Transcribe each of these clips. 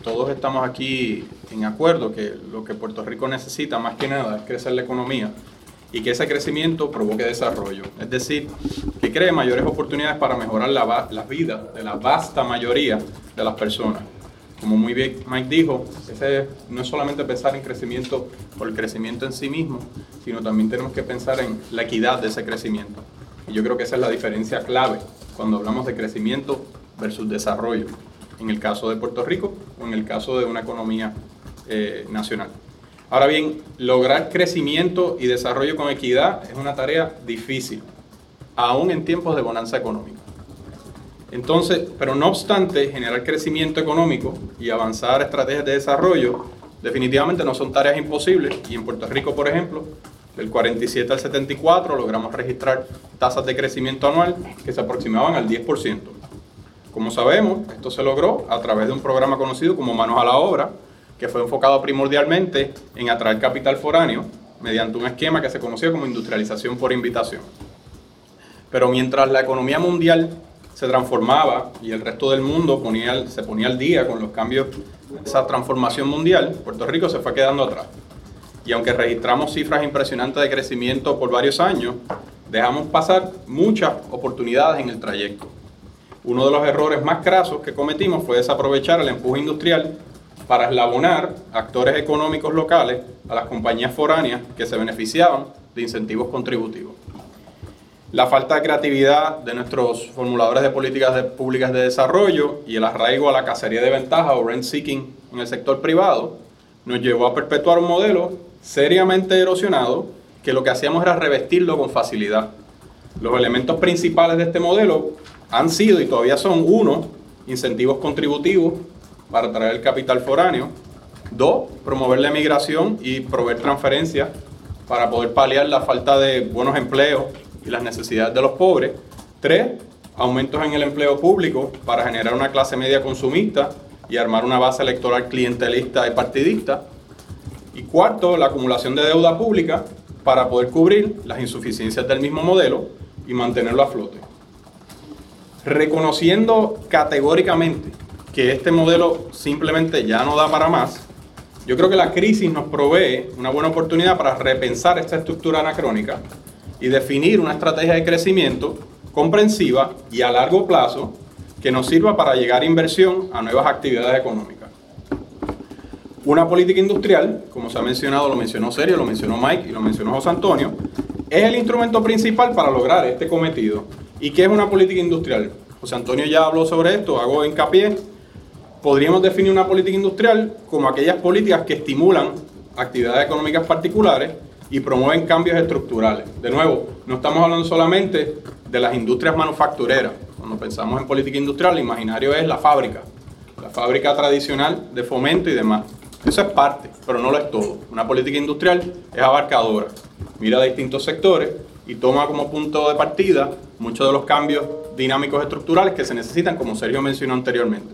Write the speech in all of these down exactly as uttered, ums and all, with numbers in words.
todos estamos aquí en acuerdo que lo que Puerto Rico necesita más que nada es crecer la economía y que ese crecimiento provoque desarrollo, es decir, que cree mayores oportunidades para mejorar la, la vida de la vasta mayoría de las personas. Como muy bien Mike dijo, ese no es solamente pensar en crecimiento por el crecimiento en sí mismo, sino también tenemos que pensar en la equidad de ese crecimiento. Y yo creo que esa es la diferencia clave cuando hablamos de crecimiento versus desarrollo, en el caso de Puerto Rico o en el caso de una economía eh, nacional. Ahora bien, lograr crecimiento y desarrollo con equidad es una tarea difícil, aún en tiempos de bonanza económica. Entonces, pero no obstante, generar crecimiento económico y avanzar estrategias de desarrollo definitivamente no son tareas imposibles, y en Puerto Rico, por ejemplo, del cuarenta y siete al setenta y cuatro logramos registrar tasas de crecimiento anual que se aproximaban al diez por ciento. Como sabemos, esto se logró a través de un programa conocido como Manos a la Obra, que fue enfocado primordialmente en atraer capital foráneo mediante un esquema que se conocía como industrialización por invitación. Pero mientras la economía mundial se transformaba y el resto del mundo ponía, se ponía al día con los cambios de esa transformación mundial, Puerto Rico se fue quedando atrás. Y aunque registramos cifras impresionantes de crecimiento por varios años, dejamos pasar muchas oportunidades en el trayecto. Uno de los errores más crasos que cometimos fue desaprovechar el empuje industrial para eslabonar actores económicos locales a las compañías foráneas que se beneficiaban de incentivos contributivos. La falta de creatividad de nuestros formuladores de políticas de, públicas de desarrollo y el arraigo a la cacería de ventaja o rent seeking en el sector privado nos llevó a perpetuar un modelo seriamente erosionado que lo que hacíamos era revestirlo con facilidad. Los elementos principales de este modelo han sido y todavía son: uno, incentivos contributivos para atraer el capital foráneo; dos, promover la emigración y proveer transferencias para poder paliar la falta de buenos empleos y las necesidades de los pobres; tres, aumentos en el empleo público para generar una clase media consumista y armar una base electoral clientelista y partidista; y cuarto, la acumulación de deuda pública para poder cubrir las insuficiencias del mismo modelo y mantenerlo a flote. Reconociendo categóricamente que este modelo simplemente ya no da para más, yo creo que la crisis nos provee una buena oportunidad para repensar esta estructura anacrónica y definir una estrategia de crecimiento comprensiva y a largo plazo que nos sirva para llegar a inversión a nuevas actividades económicas. Una política industrial, como se ha mencionado, lo mencionó Sergio, lo mencionó Mike y lo mencionó José Antonio, es el instrumento principal para lograr este cometido. ¿Y qué es una política industrial? José Antonio ya habló sobre esto, hago hincapié. Podríamos definir una política industrial como aquellas políticas que estimulan actividades económicas particulares y promueven cambios estructurales. De nuevo, no estamos hablando solamente de las industrias manufactureras. Cuando pensamos en política industrial, el imaginario es la fábrica, la fábrica tradicional de fomento y demás. Eso es parte, pero no lo es todo. Una política industrial es abarcadora, mira a distintos sectores y toma como punto de partida muchos de los cambios dinámicos estructurales que se necesitan, como Sergio mencionó anteriormente.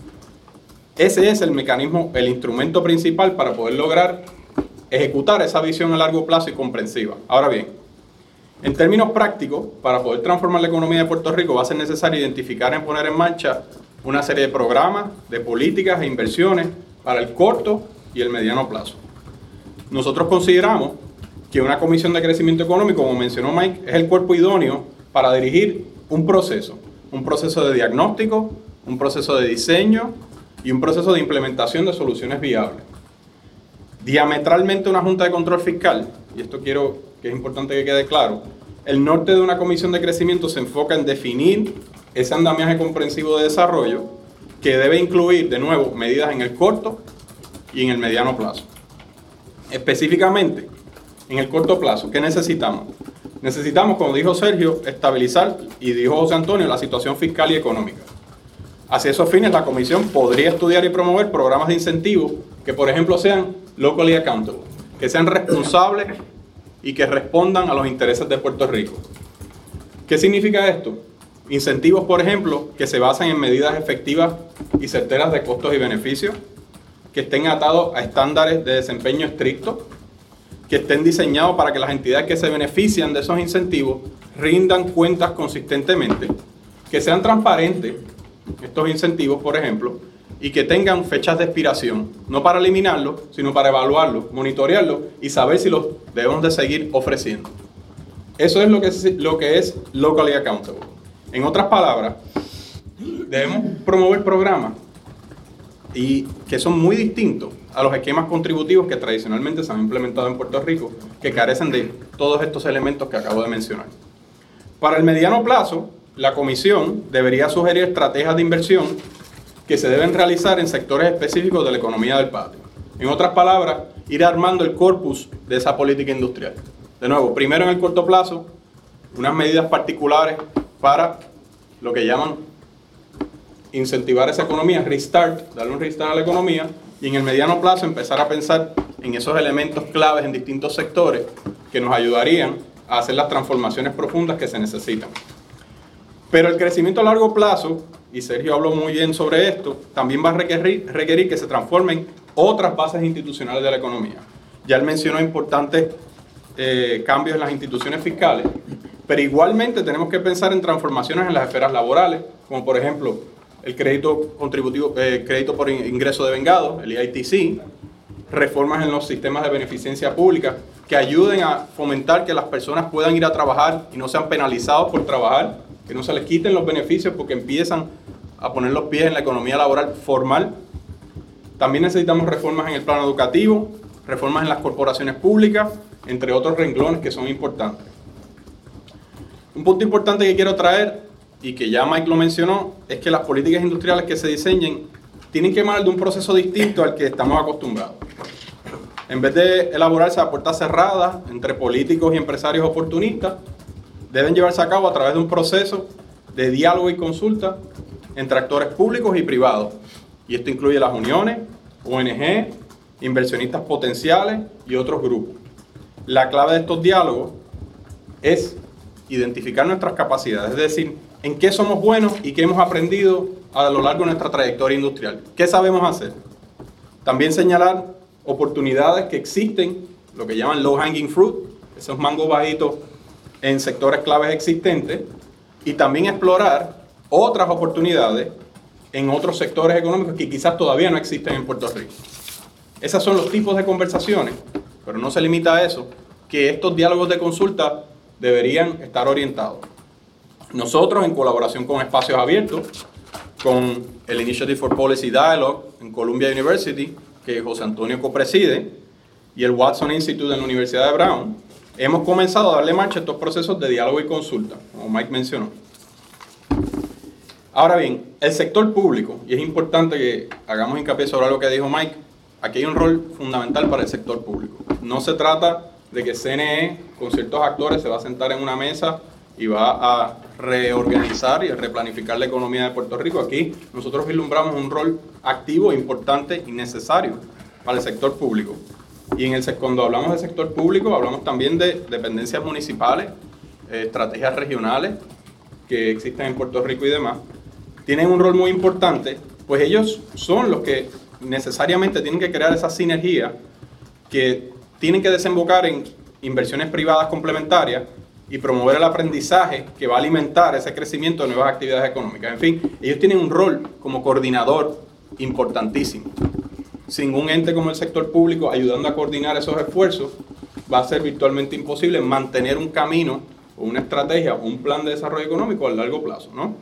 Ese es el mecanismo, el instrumento principal para poder lograr ejecutar esa visión a largo plazo y comprensiva. Ahora bien, en términos prácticos, para poder transformar la economía de Puerto Rico va a ser necesario identificar y poner en marcha una serie de programas, de políticas e inversiones para el corto y el mediano plazo. Nosotros consideramos que una comisión de crecimiento económico, como mencionó Mike, es el cuerpo idóneo para dirigir un proceso, un proceso de diagnóstico, un proceso de diseño y un proceso de implementación de soluciones viables. Diametralmente una Junta de Control Fiscal, y esto quiero que es importante que quede claro, el norte de una comisión de crecimiento se enfoca en definir ese andamiaje comprensivo de desarrollo que debe incluir, de nuevo, medidas en el corto y en el mediano plazo. Específicamente, en el corto plazo, ¿qué necesitamos? Necesitamos, como dijo Sergio, estabilizar, y dijo José Antonio, la situación fiscal y económica. Hacia esos fines, la Comisión podría estudiar y promover programas de incentivos que, por ejemplo, sean locally accountable, que sean responsables y que respondan a los intereses de Puerto Rico. ¿Qué significa esto? Incentivos, por ejemplo, que se basan en medidas efectivas y certeras de costos y beneficios, que estén atados a estándares de desempeño estrictos, que estén diseñados para que las entidades que se benefician de esos incentivos rindan cuentas consistentemente, que sean transparentes estos incentivos, por ejemplo, y que tengan fechas de expiración, no para eliminarlo, sino para evaluarlo, monitorearlo y saber si los debemos de seguir ofreciendo. Eso es lo que es, lo que es locally accountable. En otras palabras, debemos promover programas y que son muy distintos a los esquemas contributivos que tradicionalmente se han implementado en Puerto Rico, que carecen de todos estos elementos que acabo de mencionar. Para el mediano plazo, la Comisión debería sugerir estrategias de inversión que se deben realizar en sectores específicos de la economía del patio. En otras palabras, ir armando el corpus de esa política industrial. De nuevo, primero en el corto plazo, unas medidas particulares para lo que llaman incentivar esa economía, restart, darle un restart a la economía, y en el mediano plazo empezar a pensar en esos elementos claves en distintos sectores que nos ayudarían a hacer las transformaciones profundas que se necesitan. Pero el crecimiento a largo plazo, y Sergio habló muy bien sobre esto, también va a requerir, requerir que se transformen otras bases institucionales de la economía. Ya él mencionó importantes eh, cambios en las instituciones fiscales, pero igualmente tenemos que pensar en transformaciones en las esferas laborales, como por ejemplo el crédito contributivo, eh, crédito por ingreso de vengado, el E I T C, reformas en los sistemas de beneficencia pública que ayuden a fomentar que las personas puedan ir a trabajar y no sean penalizados por trabajar, que no se les quiten los beneficios porque empiezan a poner los pies en la economía laboral formal. También necesitamos reformas en el plano educativo, reformas en las corporaciones públicas, entre otros renglones que son importantes. Un punto importante que quiero traer, y que ya Mike lo mencionó, es que las políticas industriales que se diseñen tienen que emanar de un proceso distinto al que estamos acostumbrados. En vez de elaborarse a puertas cerradas entre políticos y empresarios oportunistas, deben llevarse a cabo a través de un proceso de diálogo y consulta entre actores públicos y privados. Y esto incluye las uniones, O N G, inversionistas potenciales y otros grupos. La clave de estos diálogos es identificar nuestras capacidades, es decir, en qué somos buenos y qué hemos aprendido a lo largo de nuestra trayectoria industrial. ¿Qué sabemos hacer? También señalar oportunidades que existen, lo que llaman low hanging fruit, esos mangos bajitos en sectores claves existentes, y también explorar otras oportunidades en otros sectores económicos que quizás todavía no existen en Puerto Rico. Esos son los tipos de conversaciones, pero no se limita a eso, que estos diálogos de consulta deberían estar orientados. Nosotros, en colaboración con Espacios Abiertos, con el Initiative for Policy Dialogue en Columbia University, que José Antonio copreside, y el Watson Institute en la Universidad de Brown, hemos comenzado a darle marcha a estos procesos de diálogo y consulta, como Mike mencionó. Ahora bien, el sector público, y es importante que hagamos hincapié sobre lo que dijo Mike, aquí hay un rol fundamental para el sector público. No se trata de que C N E, con ciertos actores, se va a sentar en una mesa y va a reorganizar y replanificar la economía de Puerto Rico. Aquí nosotros vislumbramos un rol activo, importante y necesario para el sector público. Y en el, cuando hablamos del sector público, hablamos también de dependencias municipales, eh, estrategias regionales que existen en Puerto Rico y demás. Tienen un rol muy importante, pues ellos son los que necesariamente tienen que crear esa sinergia que tienen que desembocar en inversiones privadas complementarias y promover el aprendizaje que va a alimentar ese crecimiento de nuevas actividades económicas. En fin, ellos tienen un rol como coordinador importantísimo. Sin un ente como el sector público ayudando a coordinar esos esfuerzos, va a ser virtualmente imposible mantener un camino o una estrategia o un plan de desarrollo económico a largo plazo, ¿no?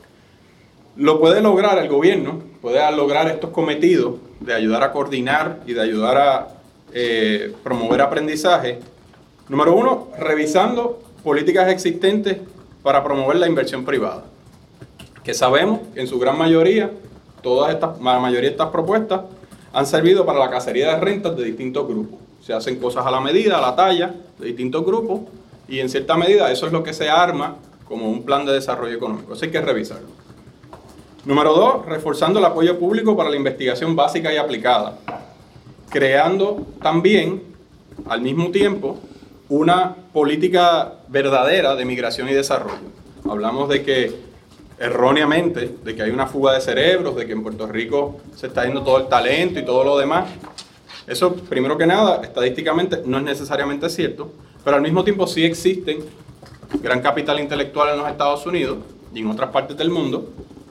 Lo puede lograr el gobierno, puede lograr estos cometidos de ayudar a coordinar y de ayudar a eh, promover aprendizaje. Número uno, revisando políticas existentes para promover la inversión privada, que sabemos que en su gran mayoría, todas estas, la mayoría de estas propuestas han servido para la cacería de rentas de distintos grupos. Se hacen cosas a la medida, a la talla de distintos grupos, y en cierta medida eso es lo que se arma como un plan de desarrollo económico. Eso hay que revisarlo. Número dos, reforzando el apoyo público para la investigación básica y aplicada, creando también, al mismo tiempo, una política verdadera de migración y desarrollo. Hablamos de que, erróneamente, de que hay una fuga de cerebros, de que en Puerto Rico se está yendo todo el talento y todo lo demás. Eso, primero que nada, estadísticamente no es necesariamente cierto, pero al mismo tiempo sí existen gran capital intelectual en los Estados Unidos y en otras partes del mundo,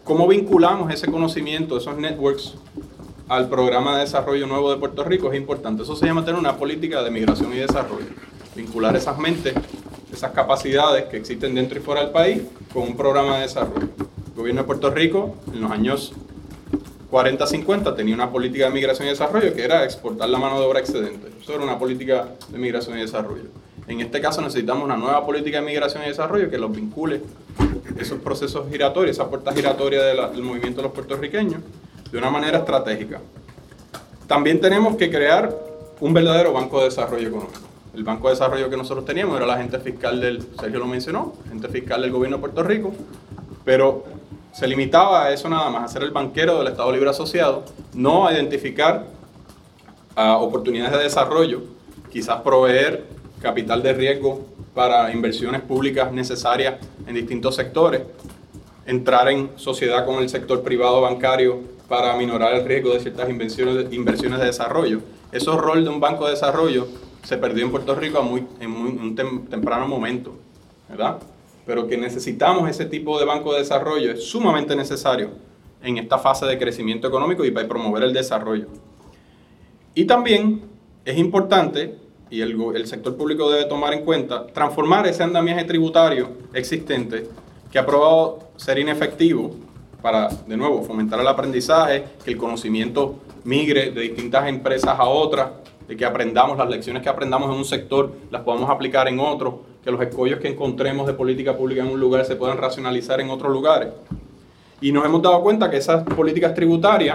¿Cómo vinculamos ese conocimiento, esos networks, al programa de desarrollo nuevo de Puerto Rico? Es importante. Eso se llama tener una política de migración y desarrollo. Vincular esas mentes, esas capacidades que existen dentro y fuera del país con un programa de desarrollo. El gobierno de Puerto Rico, en los años cuarenta cincuenta, tenía una política de migración y desarrollo que era exportar la mano de obra excedente. Eso era una política de migración y desarrollo. En este caso necesitamos una nueva política de migración y desarrollo que los vincule, esos procesos giratorios, esa puerta giratoria de la, del movimiento de los puertorriqueños, de una manera estratégica. También tenemos que crear un verdadero banco de desarrollo económico. El banco de desarrollo que nosotros teníamos era la agente fiscal del, Sergio lo mencionó, agente fiscal del gobierno de Puerto Rico, pero se limitaba a eso nada más, a ser el banquero del Estado Libre Asociado, no a identificar uh, oportunidades de desarrollo, quizás proveer capital de riesgo para inversiones públicas necesarias en distintos sectores, entrar en sociedad con el sector privado bancario para aminorar el riesgo de ciertas inversiones de, inversiones de desarrollo. Ese rol de un banco de desarrollo se perdió en Puerto Rico a muy, en, muy, en un tem, temprano momento, ¿verdad? Pero que necesitamos ese tipo de banco de desarrollo es sumamente necesario en esta fase de crecimiento económico y para promover el desarrollo. Y también es importante, y el, el sector público debe tomar en cuenta, transformar ese andamiaje tributario existente que ha probado ser inefectivo para, de nuevo, fomentar el aprendizaje, que el conocimiento migre de distintas empresas a otras, de que aprendamos las lecciones que aprendamos en un sector, las podamos aplicar en otro, que los escollos que encontremos de política pública en un lugar se puedan racionalizar en otros lugares. Y nos hemos dado cuenta que esas políticas tributarias,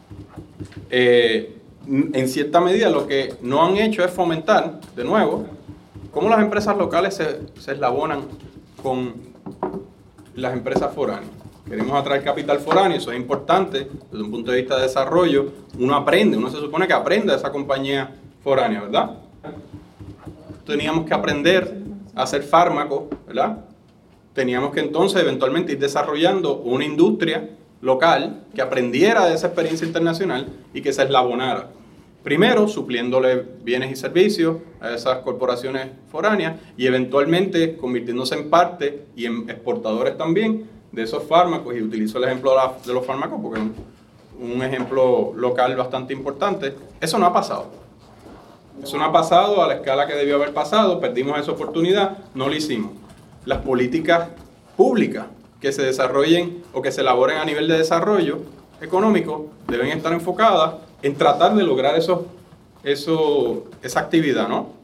eh, en cierta medida, lo que no han hecho es fomentar, de nuevo, cómo las empresas locales se, se eslabonan con las empresas foráneas. Queremos atraer capital foráneo, eso es importante desde un punto de vista de desarrollo. Uno aprende, uno se supone que aprende de esa compañía foránea, ¿verdad? Teníamos que aprender a hacer fármacos, ¿verdad? Teníamos que entonces eventualmente ir desarrollando una industria local que aprendiera de esa experiencia internacional y que se eslabonara. Primero, supliéndole bienes y servicios a esas corporaciones foráneas y eventualmente convirtiéndose en parte y en exportadores también de esos fármacos, y utilizo el ejemplo de, la, de los fármacos porque es un, un ejemplo local bastante importante. Eso no ha pasado. Eso no ha pasado a la escala que debió haber pasado, perdimos esa oportunidad, no lo hicimos. Las políticas públicas que se desarrollen o que se elaboren a nivel de desarrollo económico deben estar enfocadas en tratar de lograr eso, eso, esa actividad, ¿no?